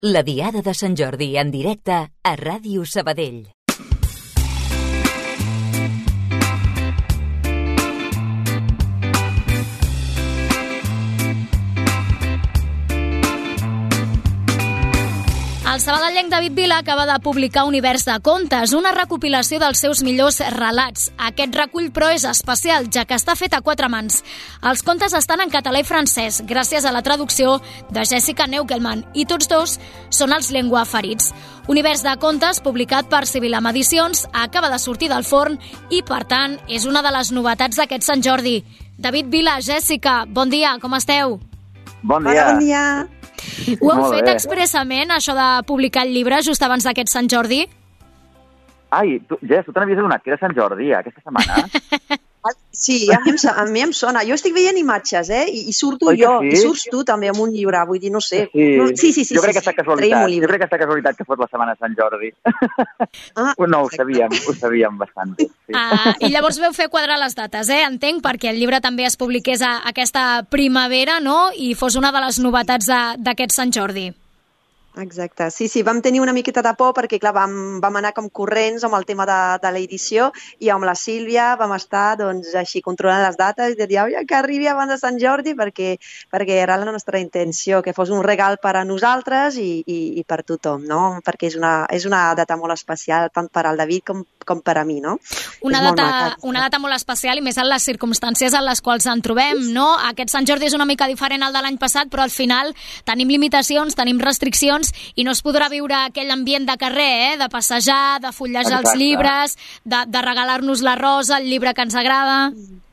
La Diada de Sant Jordi en directe a Ràdio Sabadell. El sabadellenc David Vila acaba de publicar Univers de contes, una recopilació dels seus millors relats. Aquest recull, però, és especial, ja que està fet a 4 mans. Els contes estan en català i francès, gràcies a la traducció de Jessica Neukelman, i tots dos són els llenguaferits. Univers de contes, publicat per Sibilam Edicions, acaba de sortir del forn i, per tant, és una de les novetats d'aquest Sant Jordi. David Vila, Jessica, bon dia, com esteu? Bon dia. Hola, bon dia. Ho heu fet expressament, això de publicar el llibre just abans d'aquest Sant Jordi? Ai, Jess, tu te n'havies adonat que era Sant Jordi, aquesta setmana? Sí, a mi em sona. Jo estic veient imatges, i surto Oi que jo, sí? i surts tu també amb un llibre, vull dir, no sé. Sí. Sí. Jo crec que està casualitat que fos la setmana de Sant Jordi. No, ho sabíem bastant bé. Sí. I llavors veu fer quadrar les dates, entenc, perquè el llibre també es publiqués aquesta primavera, no?, i fos una de les novetats d'aquest Sant Jordi. Exacte, sí, vam tenir una miqueta de por perquè, clar, vam anar com corrents amb el tema de l'edició i amb la Sílvia vam estar, doncs, així controlant les dates i de dir, que arribi abans de Sant Jordi perquè era la nostra intenció, que fos un regal per a nosaltres i per tothom, no? Perquè és una data molt especial tant per al David com per a mi, no? Una data molt especial i més en les circumstàncies en les quals ens trobem, no? Aquest Sant Jordi és una mica diferent al de l'any passat, però al final tenim limitacions, tenim restriccions i no es podrà viure aquell ambient de carrer, de passejar, de fullejar els llibres, de regalar-nos la rosa, el llibre que ens agrada.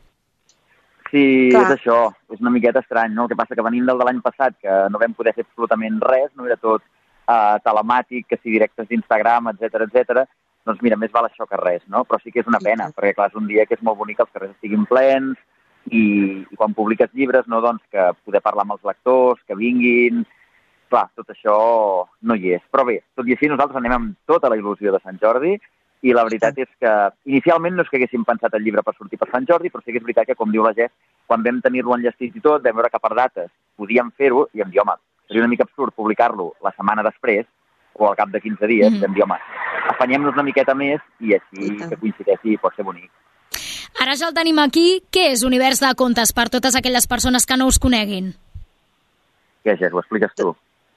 Sí, clar. És això, és una miqueta estrany, no? El que passa que venint del de l'any passat, que no vam poder fer absolutament res, no era tot telemàtic, que si directes d'Instagram, etc. Doncs mira, més val això que res, no? Però sí que és una pena, perquè clar, és un dia que és molt bonic que els carrers estiguin plens i quan publiques llibres, no, doncs que poder parlar amb els lectors, que vinguin. Clar, tot això no hi és. Però bé, tot i així nosaltres anem amb tota la il·lusió de Sant Jordi i la veritat és que inicialment no és que haguéssim pensat el llibre per sortir per Sant Jordi, però sí que és veritat que, com diu la Jess, quan vam tenir-lo enllestit i tot, vam veure que per dates podíem fer-ho i vam dir, home, seria una mica absurd publicar-lo la setmana després o al cap de 15 dies, vam dir, home, afanyem-nos una miqueta més i així que coincideixi pot ser bonic. Ara ja el tenim aquí. Què és Univers de contes per totes aquelles persones que no us coneguin? Què, Jess, ho expliques tu?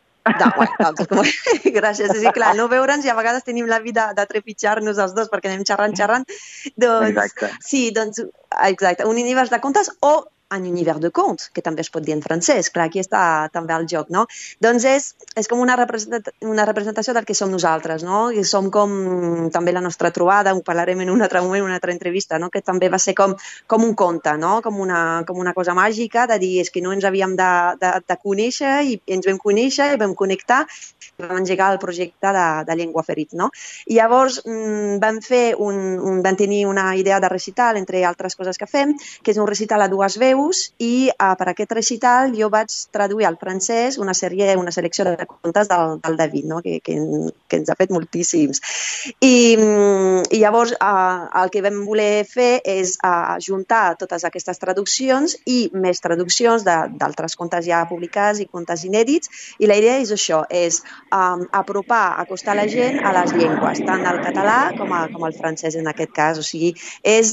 Gràcies. Sí, clar, no veure'ns i a vegades tenim la vida de trepitjar-nos els dos perquè anem xerrant. Doncs, exacte. Sí, doncs, exacte. Un univers de contes o un univers de contes, que també es pot dir en francès. Clar, aquí està també el joc, no? Doncs és com una representació del que som nosaltres, no? I som com també la nostra trobada, ho parlarem en un altre moment, una altra entrevista, no? Que també va ser com un conte, no? Com una cosa màgica de dir és que no ens havíem de conèixer i ens vam conèixer i vam connectar i vam engegar el projecte de Llengua Ferit, no? I llavors vam tenir una idea de recital, entre altres coses que fem, que és un recital a 2 veus i per aquest recital jo vaig traduir al francès una selecció de contes del David, no? que ens ha fet moltíssims. I llavors el que vam voler fer és juntar totes aquestes traduccions i més traduccions d'altres contes ja publicats i contes inèdits, i la idea és això, és acostar la gent a les llengües, tant el català com el francès en aquest cas. O sigui, és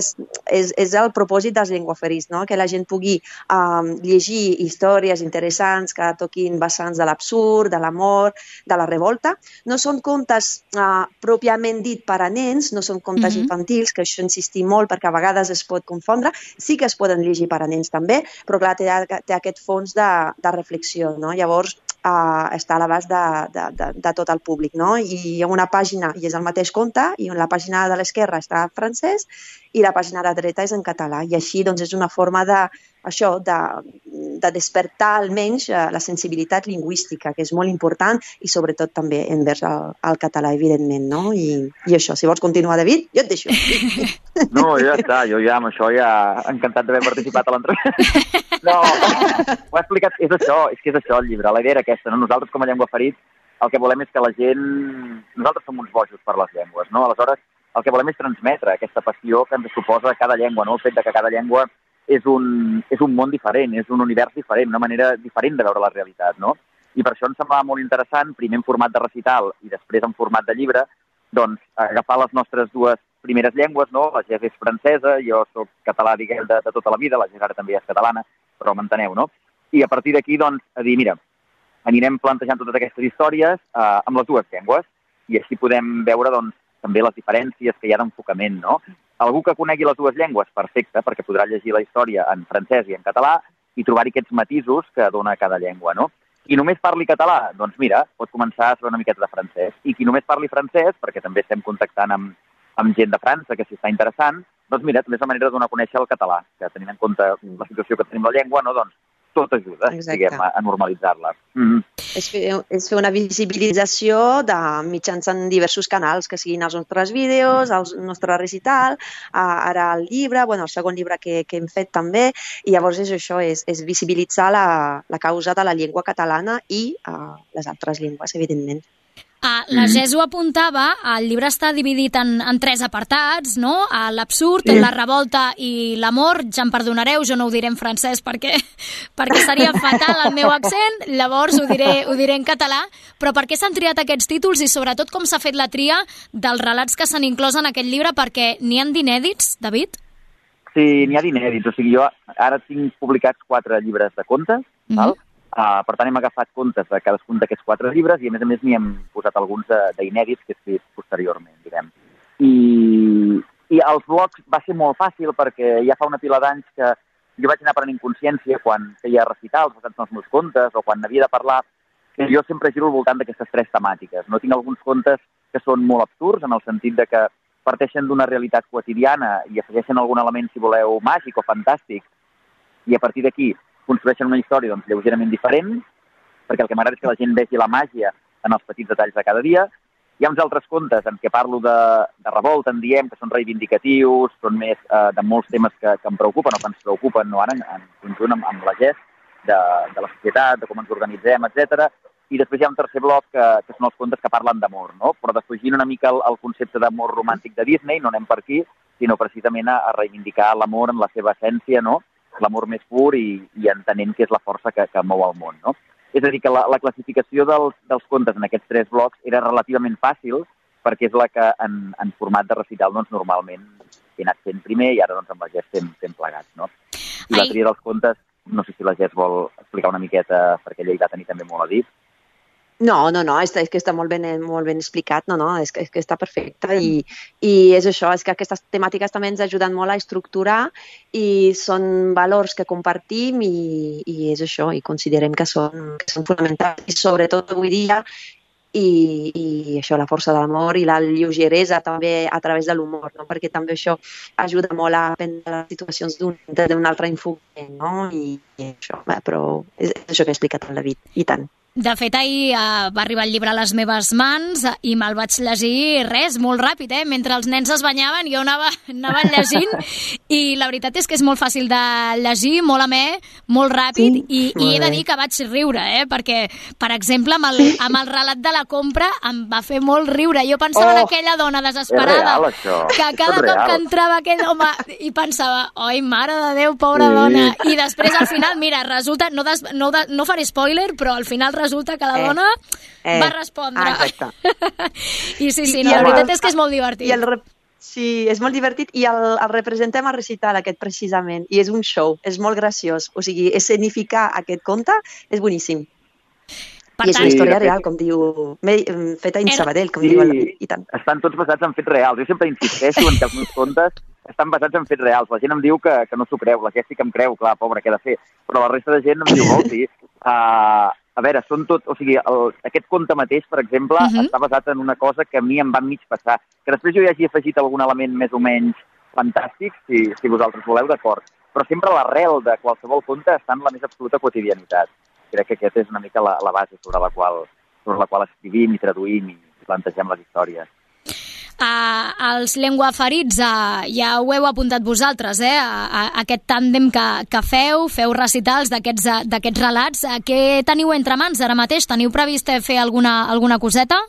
el propòsit dels llenguaferits, no? Que la gent pugui llegir històries interessants que toquin vessants de l'absurd, de l'amor, de la revolta. No són contes pròpiament dit per a nens, no són contes infantils, que això insistim molt perquè a vegades es pot confondre. Sí que es poden llegir per a nens també, però clar, té aquest fons de reflexió, no? Llavors, està a l'abast de tot el públic, no? I hi ha una pàgina, i és el mateix conte, i la pàgina de l'esquerra està en francès i la pàgina de dreta és en català. I així doncs, és una forma de despertar almenys la sensibilitat lingüística, que és molt important, i sobretot també envers el català, evidentment, no? I això, si vols continuar, David, jo et deixo. No, ja està, jo ja amb això encantat d'haver participat a l'entrevista. No, ho he explicat, és que és això el llibre, la idea era aquesta, no? Nosaltres com a Llenguaferits el que volem és que la gent... Nosaltres som uns bojos per les llengües, no? Aleshores, el que volem és transmetre aquesta passió que ens suposa cada llengua, no? El fet de que cada llengua és un món diferent, és un univers diferent, una manera diferent de veure la realitat, no? I per això ens semblava molt interessant, primer en format de recital i després en format de llibre, doncs agafar les nostres dues primeres llengües, no? La Gés és francesa, jo soc català, diguem, de tota la vida, la Gés ara també és catalana, però m'enteneu, no? I a partir d'aquí, doncs, a dir, mira, anirem plantejant totes aquestes històries amb les dues llengües i així podem veure, doncs, també les diferències que hi ha d'enfocament, no? Algú que conegui les dues llengües, perfecte, perquè podrà llegir la història en francès i en català i trobar-hi aquests matisos que dona cada llengua, no? Qui només parli català, doncs mira, pot començar a saber una miqueta de francès. I qui només parli francès, perquè també estem contactant amb gent de França que s'hi està interessant, doncs mira, també és una manera de donar a conèixer el català, que tenint en compte la situació que tenim la llengua, no, doncs tot ajuda, diguem, a normalitzar-la. És fer una visibilització mitjançant diversos canals, que siguin els nostres vídeos, el nostre recital, ara el llibre, el segon llibre que hem fet també, i llavors és això, és visibilitzar la causa de la llengua catalana i les altres llengües, evidentment. La Gés ho apuntava, el llibre està dividit en 3 apartats, no? L'absurd, la revolta i l'amor. Ja em perdonareu, jo no ho diré en francès perquè seria fatal el meu accent, llavors ho diré en català. Però per què s'han triat aquests títols i sobretot com s'ha fet la tria dels relats que s'han inclòs en aquest llibre? Perquè n'hi ha d'inèdits, David? Sí, n'hi ha d'inèdits. O sigui, jo ara tinc publicats 4 llibres de contes, val? Per tant, hem agafat contes de cadascun d'aquests 4 llibres i, a més, n'hi hem posat alguns d'inèdits que he escrit posteriorment, diguem. I els blogs va ser molt fàcil perquè ja fa una pila d'anys que jo vaig anar prenent consciència quan feia recitals basats en els meus contes o quan havia de parlar, que jo sempre giro al voltant d'aquestes 3 temàtiques. No tinc alguns contes que són molt absurds, en el sentit de que parteixen d'una realitat quotidiana i afegeixen algun element, si voleu, màgic o fantàstic, i a partir d'aquí construeixen una història doncs, lleugerament diferent, perquè el que m'agrada és que la gent vegi la màgia en els petits detalls de cada dia. Hi ha uns altres contes en què parlo de revolta, en diem, que són reivindicatius, són més de molts temes que em preocupen o que ens preocupen, no ara, en conjunt amb la Gés, de la societat, de com ens organitzem, etc. I després hi ha un tercer bloc que són els contes que parlen d'amor, no? Però defugint una mica el concepte d'amor romàntic de Disney, no anem per aquí, sinó precisament a reivindicar l'amor en la seva essència, no? L'amor més pur i entenent que és la força que mou el món, no? És a dir, que la classificació dels contes en aquests 3 blocs era relativament fàcil perquè és la que en format de recital doncs, normalment he anat fent primer i ara doncs, amb la Gés fem plegats, no? I la tria dels contes, no sé si la Gés vol explicar una miqueta perquè ella hi va tenir també molt a dir. No, és que està molt ben explicat, és que està perfecte i és això, és que aquestes temàtiques també ens ajuden molt a estructurar i són valors que compartim i és això, i considerem que són fonamentals i sobretot avui dia i això, la força de l'amor i la lleugeresa també a través de l'humor, no? Perquè també això ajuda molt a prendre les situacions d'un altre enfocament, no? I això, però és això que ha explicat el David, i tant. De fet, ahir va arribar el llibre a les meves mans i me'l vaig llegir, molt ràpid, mentre els nens es banyaven jo anava llegint i la veritat és que és molt fàcil de llegir, molt amè, molt ràpid i he de dir que vaig riure, perquè, per exemple, amb el relat de la compra em va fer molt riure. Jo pensava en aquella dona desesperada que cada cop que entrava aquell home i pensava, oi, mare de Déu, pobra dona. I després al final, mira, resulta, no faré spoiler, però al final resulta que la dona va respondre. Exacte. I la veritat és que és molt divertit. Sí, és molt divertit i el representem a recital aquest precisament i és un show, és molt graciós. O sigui, escenificar aquest conte és boníssim. I és una història real, com diu, feta en Sabadell, com diu el David, i tant. Estan tots basats en fets reals. Jo sempre insisteixo en que els meus contes estan basats en fets reals. La gent em diu que no s'ho creu, la Gés sí que em creu, clar, pobra, què he de fer? Però la resta de gent em diu, sí. A veure, són tot... O sigui, aquest conte mateix, per exemple, està basat en una cosa que a mi em va mig passar. Que després jo hi hagi afegit algun element més o menys fantàstic, si vosaltres voleu, d'acord. Però sempre l'arrel de qualsevol conte està en la més absoluta quotidianitat. Crec que aquesta és una mica la base sobre la qual escrivim i traduïm i plantegem les històries. Els lenguaferits ja ho heu apuntat vosaltres, aquest tàndem que feu recitals d'aquests relats. Què teniu entre mans ara mateix? Teniu previst fer alguna coseta?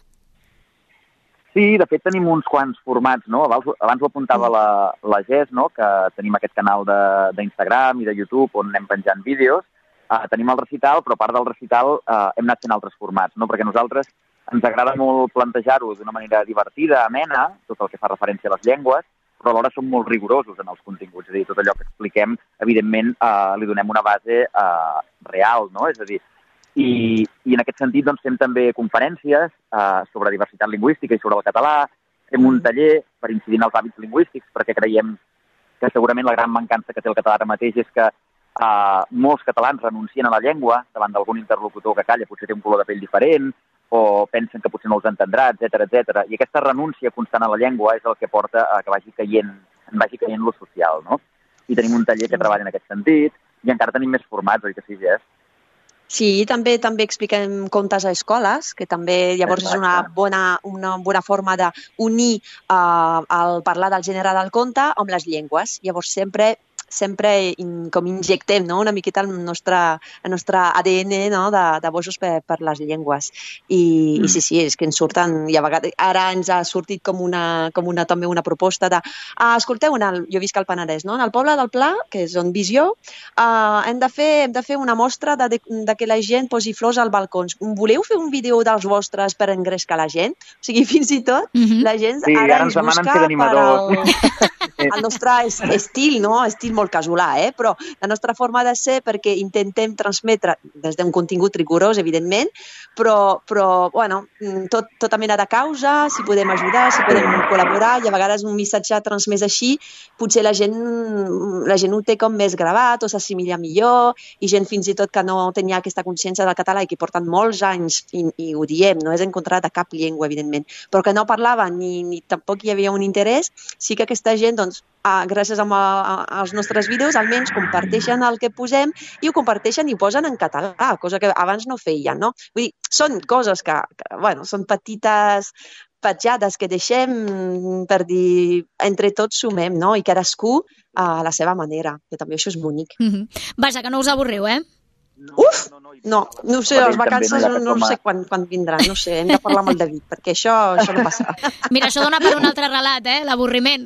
Sí, de fet tenim uns quants formats, no? Abans ho apuntava la Gés, no? Que tenim aquest canal d'Instagram i de YouTube on anem penjant vídeos. tenim el recital, però a part del recital hem anat fent altres formats, no? Perquè a nosaltres ens agrada molt plantejar-ho d'una manera divertida, amena, tot el que fa referència a les llengües, però alhora som molt rigorosos en els continguts. És a dir, tot allò que expliquem, evidentment, li donem una base real, no? És a dir, i en aquest sentit doncs, fem també conferències sobre diversitat lingüística i sobre el català, fem un taller per incidir en els hàbits lingüístics, perquè creiem que segurament la gran mancança que té el català ara mateix és que molts catalans renuncien a la llengua davant d'algun interlocutor que calla, potser té un color de pell diferent, o pensen que potser no els entendrà, etc. I aquesta renúncia constant a la llengua és el que porta a que vagi caient lo social, no? I tenim un taller que treballa en aquest sentit, i encara tenim més formats, oi que sí, Jess? Sí, també expliquem contes a escoles, que també llavors és una bona forma d'unir el parlar del gènere del conte amb les llengües. Llavors sempre com injectem, no? Una miqueta el nostre ADN, no? de bojos per les llengües. I sí, és que ens surten, i a vegades, ara ens ha sortit també una proposta de escolteu, jo visc al Penedès, no? En el poble del Pla, que és on visc jo, hem de fer una mostra de que la gent posi flors als balcons. Voleu fer un vídeo dels vostres per engrescar la gent? O sigui, fins i tot la gent ara ens busca per el nostre estil, no? Estil molt casolà, però la nostra forma de ser, perquè intentem transmetre des d'un contingut rigorós, evidentment, però bueno, tota mena de causa, si podem ajudar, si podem col·laborar, i a vegades un missatge transmès així, potser la gent ho té com més gravat o s'assimila millor, i gent fins i tot que no tenia aquesta consciència del català i que porten molts anys, i ho diem, no és en contra de cap llengua, evidentment, però que no parlaven ni tampoc hi havia un interès, sí que aquesta gent, doncs, gràcies als nostres vídeos, almenys comparteixen el que posem i ho comparteixen i ho posen en català, cosa que abans no feien, no? Vull dir, són coses que bueno, són petites petjades que deixem per dir entre tots sumem, no? I cadascú a la seva manera, que també això és bonic. Vaja, que no us avorriu, eh? Uf! No sé, les vacances no sé quan vindran, no sé, hem de parlar amb el David, perquè això no passa. Mira, això dona per un altre relat, l'avorriment.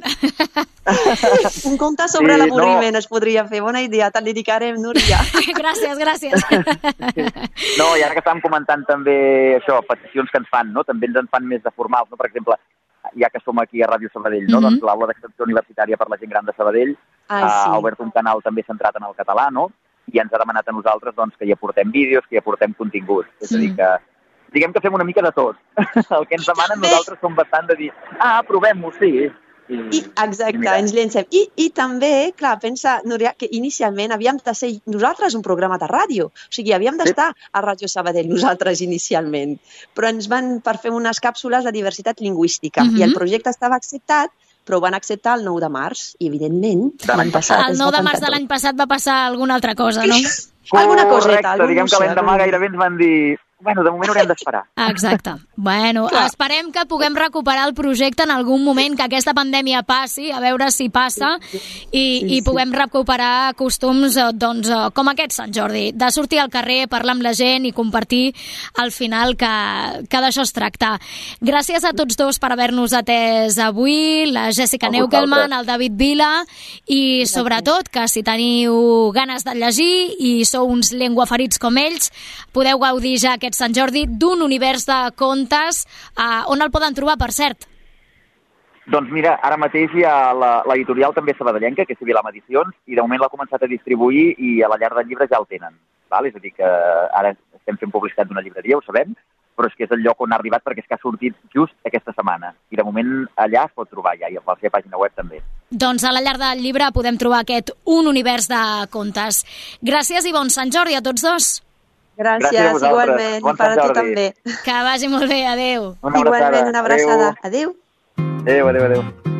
Un conte sobre l'avorriment es podria fer, bona idea, te'l dedicarem, Núria. Gràcies. No, i ara que estàvem comentant també això, peticions que ens fan, no? També ens en fan més de formals, no? Per exemple, ja que som aquí a Ràdio Sabadell, no? Doncs l'aula d'extensió universitària per la gent gran de Sabadell ha obert un canal també centrat en el català, no? I ens ha demanat a nosaltres doncs, que hi aportem vídeos, que hi aportem continguts. És a dir, que diguem que fem una mica de tot. El que ens demanen nosaltres som bastant de dir provem-ho, sí. Exacte, ens llencem. I també, clar, pensa, Núria, que inicialment havíem de ser nosaltres un programa de ràdio. O sigui, havíem d'estar a Ràdio Sabadell nosaltres inicialment. Però ens van per fer unes càpsules de diversitat lingüística. I el projecte estava acceptat, però ho van acceptar el 9 de març, i evidentment l'any passat... El 9 de març de l'any passat va passar alguna altra cosa, no? Alguna coseta. Correcte, diguem que l'endemà gairebé ens van dir... Bueno, de moment haurem d'esperar. Exacte. Bueno, esperem que puguem recuperar el projecte en algun moment, que aquesta pandèmia passi, a veure si passa, i puguem recuperar costums doncs, com aquest Sant Jordi, de sortir al carrer, parlar amb la gent i compartir al final que d'això es tracta. Gràcies a tots dos per haver-nos atès avui, la Jessica Neukelman, el David Vila, i sobretot que si teniu ganes de llegir i sou uns llengüaferits com ells, podeu gaudir ja aquest Sant Jordi d'un univers de contes. On el poden trobar, per cert? Doncs mira, ara mateix hi ha l'editorial també sabadellenca, que és Civilam Edicions, i de moment l'ha començat a distribuir i a la llar del llibre ja el tenen. Val? És a dir, que ara estem fent publicitat d'una llibreria, ho sabem, però és que és el lloc on ha arribat perquè és que ha sortit just aquesta setmana. I de moment allà es pot trobar ja, i a la seva pàgina web també. Doncs a la llar del llibre podem trobar aquest Un univers de contes. Gràcies i bon Sant Jordi a tots dos. Gràcies igualment, per a tu també. Que vagi molt bé, adeu. Igualment, una abraçada. Adeu. Adeu.